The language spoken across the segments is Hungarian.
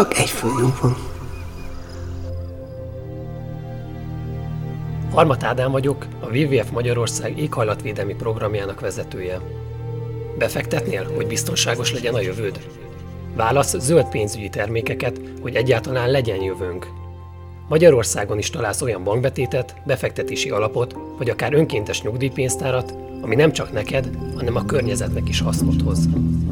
csak egy főnök van. Harmat Ádám vagyok, a WWF Magyarország éghajlatvédelmi programjának vezetője. Befektetnél, hogy biztonságos legyen a jövőd? Válasz zöld pénzügyi termékeket, hogy egyáltalán legyen jövőnk. Magyarországon is találsz olyan bankbetétet, befektetési alapot, vagy akár önkéntes nyugdíjpénztárat, ami nem csak neked, hanem a környezetnek is hasznot hoz.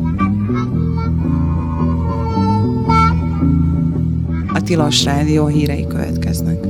A Tilos Rádió hírei következnek.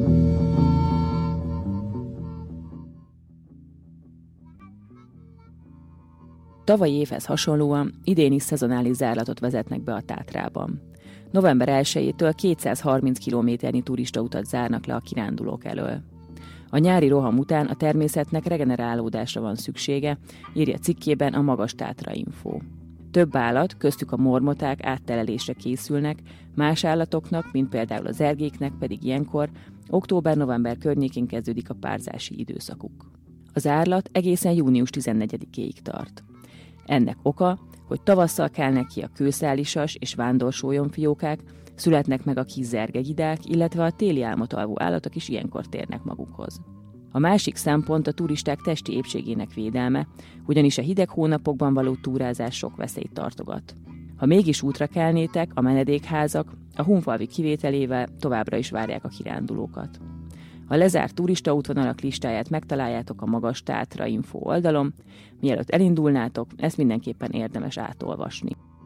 Tavalyi évhez hasonlóan idén is szezonális zárlatot vezetnek be a Tátrában. November 1-től 230 kilométernyi turistautat zárnak le a kirándulók elől. A nyári roham után a természetnek regenerálódásra van szüksége, írja cikkében a Magas Tátra Info. Több állat, köztük a mormoták áttelelésre készülnek, más állatoknak, mint például az ergéknek pedig ilyenkor, október-november környékén kezdődik a párzási időszakuk. Az árlat egészen június 14-éig tart. Ennek oka, hogy tavasszal kelnek ki a kőszálisas és vándorsolyomfiókák, születnek meg a kis zergegidák, illetve a téli álmot alvó állatok is ilyenkor térnek magukhoz. A másik szempont a turisták testi épségének védelme, ugyanis a hideg hónapokban való túrázás sok veszélyt tartogat. Ha mégis útra kelnétek, a menedékházak, a Hunfalvi kivételével továbbra is várják a kirándulókat. A lezárt turistaútvonalak listáját megtaláljátok a Magas Tátra Info oldalon, mielőtt elindulnátok, ezt mindenképpen érdemes átolvasni.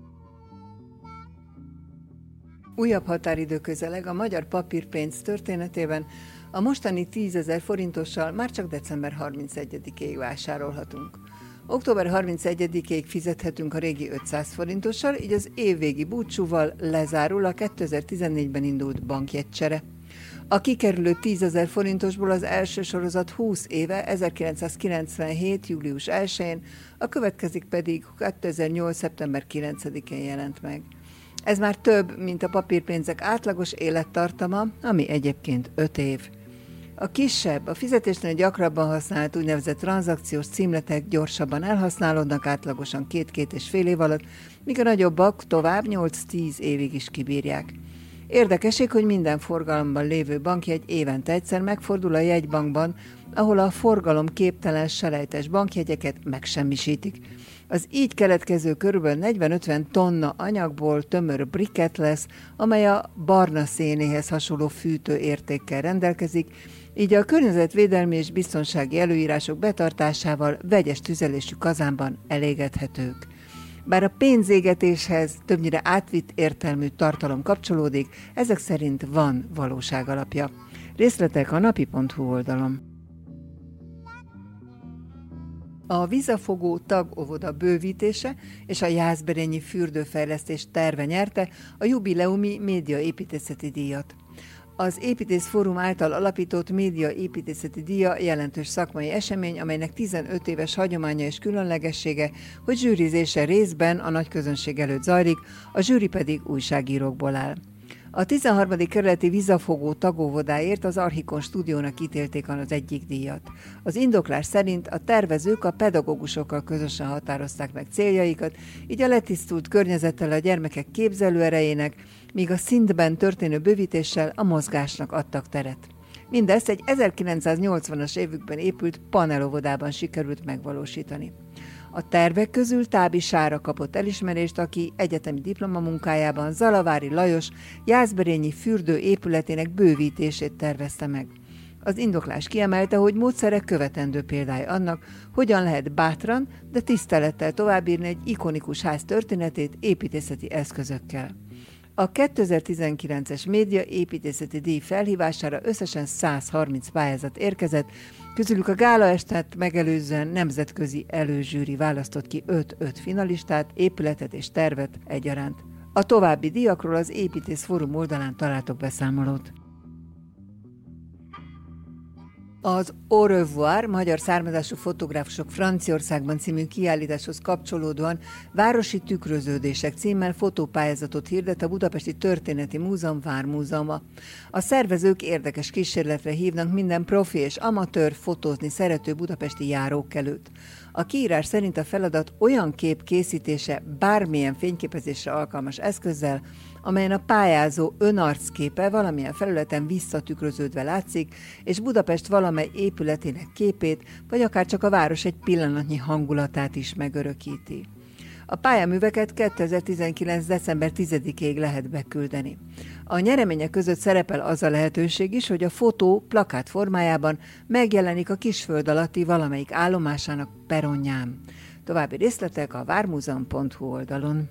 Újabb határidő közeleg a magyar papírpénz történetében, a mostani 10 000 forintossal már csak december 31-ig vásárolhatunk. Október 31-ig fizethetünk a régi 500 forintossal, így az évvégi búcsúval lezárul a 2014-ben indult bankjegycsere. A kikerülő 10 000 forintosból az első sorozat 20 éve 1997. július 1-én, a következik pedig 2008. szeptember 9-én jelent meg. Ez már több, mint a papírpénzek átlagos élettartama, ami egyébként 5 év. A kisebb, a fizetésnél gyakrabban használt úgynevezett tranzakciós címletek gyorsabban elhasználódnak, átlagosan 2-2,5 év alatt, míg a nagyobbak tovább 8-10 évig is kibírják. Érdekesség, hogy minden forgalomban lévő bankjegy évente egyszer megfordul a jegybankban, ahol a forgalom képtelen selejtes bankjegyeket megsemmisítik. Az így keletkező körülbelül 40-50 tonna anyagból tömör briket lesz, amely a barna szénéhez hasonló fűtőértékkel rendelkezik, így a környezetvédelmi és biztonsági előírások betartásával vegyes tüzelésű kazánban elégethetők. Bár a pénzégetéshez többnyire átvitt értelmű tartalom kapcsolódik, ezek szerint van valóságalapja. Részletek a napi.hu oldalon. A vízafogó tagóvoda bővítése és a jászberényi fürdőfejlesztés terve nyerte a jubileumi médiaépítészeti díjat. Az Építész Fórum által alapított médiaépítészeti díja jelentős szakmai esemény, amelynek 15 éves hagyománya és különlegessége, hogy zsűrizése részben a nagy közönség előtt zajlik, a zsűri pedig újságírókból áll. A 13. kerületi vízafogó tagóvodáért az Archikon stúdiónak ítélték az egyik díjat. Az indoklás szerint a tervezők a pedagógusokkal közösen határozták meg céljaikat, így a letisztult környezettel a gyermekek képzelőerejének, míg a szintben történő bővítéssel a mozgásnak adtak teret. Mindezt egy 1980-as évükben épült panelovodában sikerült megvalósítani. A tervek közül Tábi Sára kapott elismerést, aki egyetemi diplomamunkájában Zalavári Lajos jászberényi fürdő épületének bővítését tervezte meg. Az indoklás kiemelte, hogy módszerek követendő példája annak, hogyan lehet bátran, de tisztelettel továbbírni egy ikonikus ház történetét építészeti eszközökkel. A 2019-es média építészeti díj felhívására összesen 130 pályázat érkezett, közülük a gálaestet megelőzően nemzetközi előzsűri választott ki 5 finalistát, épületet és tervet egyaránt. A további díjakról az Építész Fórum oldalán találtok beszámolót. Az Au revoir, magyar származású fotográfusok Franciaországban című kiállításhoz kapcsolódóan városi tükröződések címmel fotópályázatot hirdet a Budapesti Történeti Múzeum Vármúzeuma. A szervezők érdekes kísérletre hívnak minden profi és amatőr fotózni szerető budapesti járókelőt. A kiírás szerint a feladat olyan kép készítése bármilyen fényképezésre alkalmas eszközzel, amelyen a pályázó önarcképe valamilyen felületen visszatükröződve látszik, és Budapest valamely épületének képét, vagy akár csak a város egy pillanatnyi hangulatát is megörökíti. A pályaműveket 2019. december 10-ig lehet beküldeni. A nyeremények között szerepel az a lehetőség is, hogy a fotó plakát formájában megjelenik a Kisföld alatti valamelyik állomásának perronján. További részletek a vármuzeum.hu oldalon.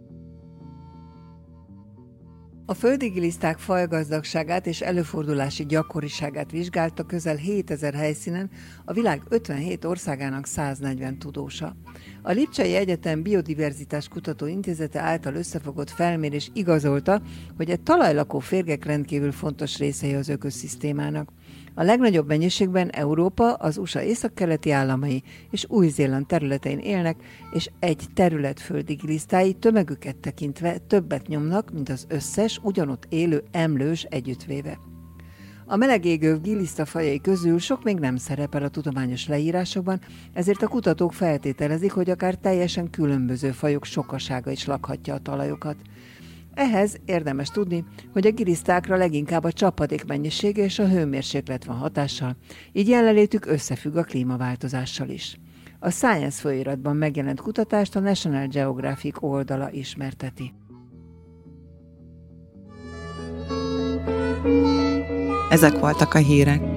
A földi giliszták fajgazdagságát és előfordulási gyakoriságát vizsgálta közel 7000 helyszínen a világ 57 országának 140 tudósa. A Lipcsei Egyetem Biodiverzitás Kutató Intézete által összefogott felmérés igazolta, hogy a talajlakó férgek rendkívül fontos részei az ökoszisztémának. A legnagyobb mennyiségben Európa, az USA északkeleti államai és Új-Zéland területein élnek, és egy terület földi gilisztái tömegüket tekintve többet nyomnak, mint az összes ugyanott élő emlős együttvéve. A melegégő gilisztafajai közül sok még nem szerepel a tudományos leírásokban, ezért a kutatók feltételezik, hogy akár teljesen különböző fajok sokasága is lakhatja a talajokat. Ehhez érdemes tudni, hogy a gilisztákra leginkább a csapadék mennyisége és a hőmérséklet van hatással, így jelenlétük összefügg a klímaváltozással is. A Science folyóiratban megjelent kutatást a National Geographic oldala ismerteti. Ezek voltak a hírek.